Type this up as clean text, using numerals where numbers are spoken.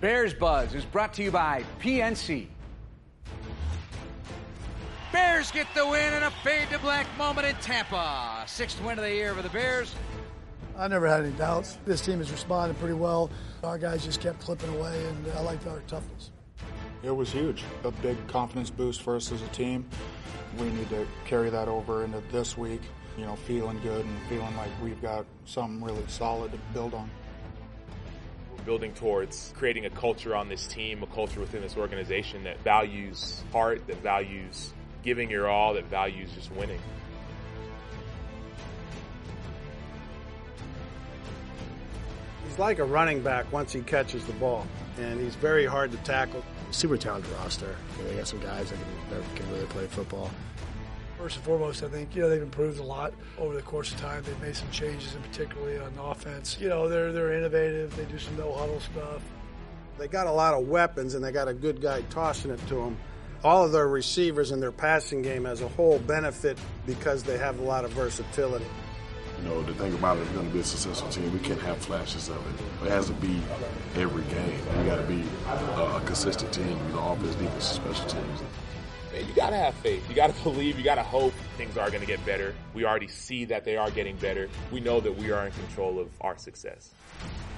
Bears Buzz is brought to you by PNC. Bears get the win in a fade-to-black moment in Tampa. 6th win of the year for the Bears. I never had any doubts. This team has responded pretty well. Our guys just kept clipping away, and I liked our toughness. It was huge. A big confidence boost for us as a team. We need to carry that over into this week, feeling good and feeling like we've got something really solid to build on. Building towards creating a culture on this team, a culture within this organization that values heart, that values giving your all, that values just winning. He's like a running back once he catches the ball, and he's very hard to tackle. Super talented roster. They got some guys that can really play football. First and foremost, I think, they've improved a lot over the course of time. They've made some changes, and particularly on offense. They're innovative. They do some no-huddle stuff. They got a lot of weapons, and they got a good guy tossing it to them. All of their receivers and their passing game as a whole benefit because they have a lot of versatility. The thing about it, it's going to be a successful team. We can't have flashes of it. It has to be every game. We got to be a consistent team, offense, defense, special teams. You got to have faith. You got to believe. You got to hope things are going to get better. We already see that they are getting better. We know that we are in control of our success.